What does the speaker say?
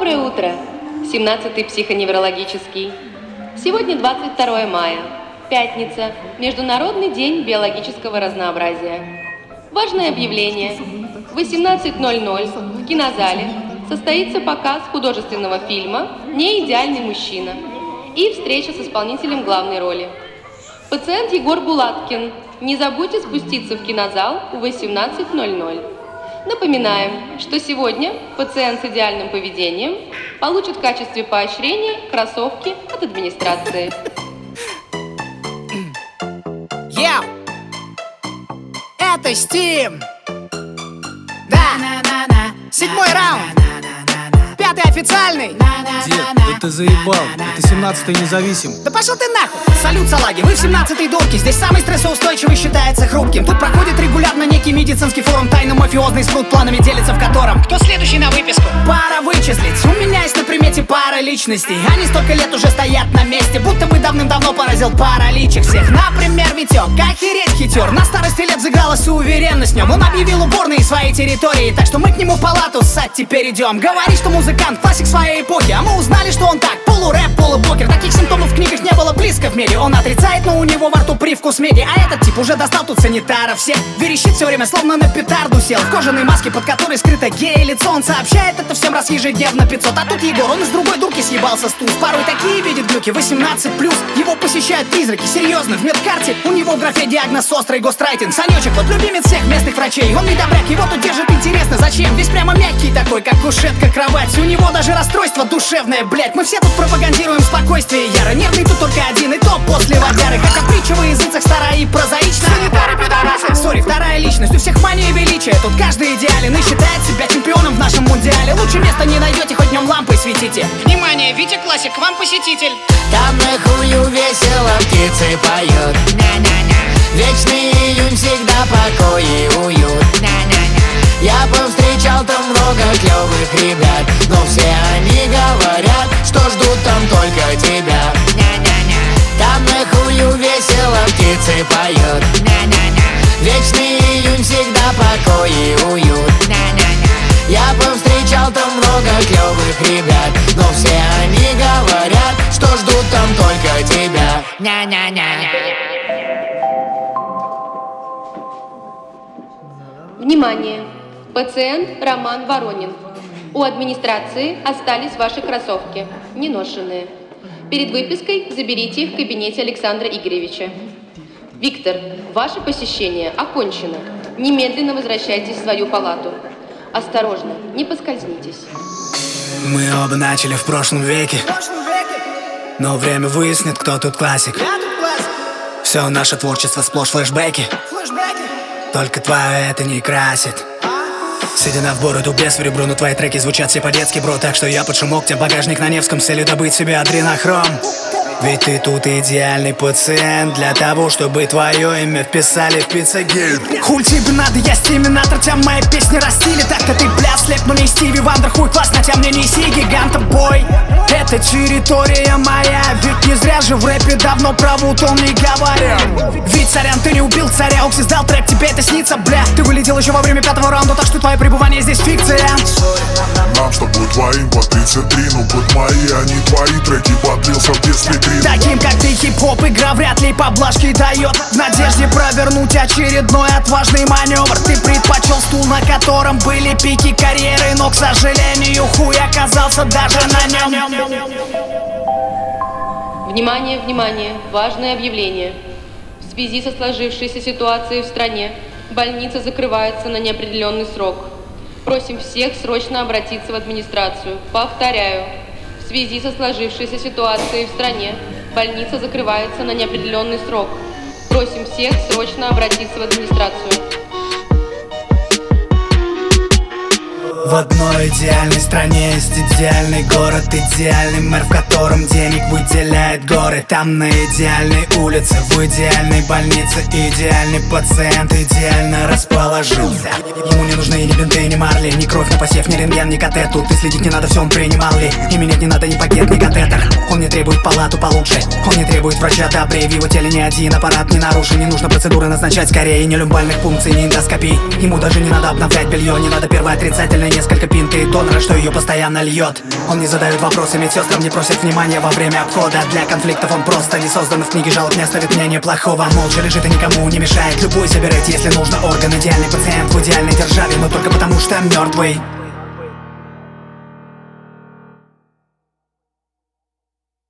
Доброе утро! 17-й психоневрологический. Сегодня 22 мая. Пятница. Международный день биологического разнообразия. Важное объявление. В 18:00 в кинозале состоится показ художественного фильма «Неидеальный мужчина» и встреча с исполнителем главной роли. Пациент Егор Булаткин. Не забудьте спуститься в кинозал в 18:00. Напоминаем, что сегодня пациент с идеальным поведением получит в качестве поощрения кроссовки от администрации. Это Steam. Да, седьмой раунд. Пятый официальный. Дед, да ты заебал, это 17-й независим. Да пошел ты нахуй! Салют, салаги, вы в 17-й дурке. Здесь самый стрессоустойчивый считается хрупким. Тут проходит регулярно некий медицинский форум. Тайно-мафиозный спрут планами делится, в котором кто следующий на выписку? Пара вычислить. У меня есть на примете пара личностей. Они столько лет уже стоят на месте, будто бы давным-давно поразил паралич их всех. Например, Витек, охереть хитер. На старости лет взыгралась уверенность в нем. Он объявил уборные своей территории, так что мы к нему в палату ссать теперь идем. Говорит, что музыкант, классик своей эпохи, а мы узнали, что он так, полурэп, полупокер. Таких симптомов в книгах не было близко в мире. Он отрицает, но у него во рту привкус меди. А этот тип уже достал тут санитаров всех. Верещит все время, словно на петарду сел. В кожаной маске, под которой скрыто гей-лицо. Он сообщает это всем раз ежедневно 500. А тут Егор, он из другой дурки съебался с туз. Порой такие видит глюки, 18+. Его посещают призраки, серьезно, в медкарте у него в графе диагноз острый гострайтинг. Санечек, вот любимец всех местных врачей. Он недобряк, его тут держит, интересно, зачем? Весь прямо мягкий такой, как кушетка, кровать. У него даже расстройство душевное, блять. Мы все тут пропагандируем спокойствие яро. Нервный тут только один, и то после водяры. Хотя притча во языцах старая и прозаичная. Санитары, пидорасы. Сори, вторая личность, у всех мания величия. Тут каждый идеален и считает себя чемпионом в нашем мундиале. Лучше места не найдете, хоть днем лампой светите. Внимание, Витя Классик, к вам посетитель. Там на хую весело птицы поют. Вечный июнь, всегда покой и уют. Я повстречал там много клевых ребят, но все они говорят, что ждут там только тебя. Там на хую весело птицы поют. Вечный июнь, всегда покой и уют. Я повстречал там много клевых ребят, но все они говорят, что ждут там только тебя. Внимание! Пациент Роман Воронин. У администрации остались ваши кроссовки, неношенные. Перед выпиской заберите их в кабинете Александра Игоревича. Виктор, ваше посещение окончено. Немедленно возвращайтесь в свою палату. Осторожно, не поскользнитесь. Мы оба начали в прошлом веке, но время выяснит, кто тут классик. Все наше творчество сплошь флешбеки. Только твое это не красит. Седина в бороду, без в ребро, но твои треки звучат все по-детски, бро. Так что я под шумок, тебе багажник на Невском, с целью добыть себе адренохром. Ведь ты тут идеальный пациент для того, чтобы твое имя вписали в пиццегейт. Хуль тебе надо, я стиминатор, тебя мои песни растили. Так-то ты, бля, слеп, но не Стиви Вандер. Хуй класс, на тебя мне неси гиганта, бой. Это территория моя, ведь не зря же в рэпе давно про Вутон не говорил. Ведь, сорян, ты не убил царя, Окси сдал трек, тебе это снится, бля. Ты вылетел еще во время 5-го раунда, так что твое пребывание здесь фикция. Нам с тобой двоим по 33, ну под мои, а не твои треки подлился в детстве крин. Таким как ты хип-хоп игра вряд ли поблажки дает. В надежде провернуть очередной отважный маневр. Ты предпочел стул, на котором были пики карьеры, но, к сожалению, хуй оказался даже на нем. Внимание, внимание! Важное объявление. В связи со сложившейся ситуацией в стране, больница закрывается на неопределенный срок. Просим всех срочно обратиться в администрацию. Повторяю, в связи со сложившейся ситуацией в стране, больница закрывается на неопределенный срок. Просим всех срочно обратиться в администрацию. В одной идеальной стране есть идеальный город, идеальный мэр, в котором денег выделяет горы. Там на идеальной улице, в идеальной больнице, идеальный пациент идеально расположился. Ему не нужны ни бинты, ни марли, ни кровь на посев, ни рентген, ни катет. Тут и следить не надо, все он принимал ли. И менять не надо ни пакет, ни катетер. Он не требует палату получше, он не требует врача добрее. В его теле ни один аппарат не нарушен. Не нужно процедуры назначать скорее, ни люмбальных пункций, ни эндоскопий. Ему даже не надо обновлять белье, не надо первое отрицательное, несколько пинт и донора, что ее постоянно льет. Он не задает вопросы, медсестрам не просит внимания во время обхода. Для конфликтов он просто не создан, в книге жалоб не оставит мнения плохого. Молча лежит и никому не мешает. Любой забирайте, если нужно, орган. Идеальный пациент в идеальной державе, но только потому что мертвый.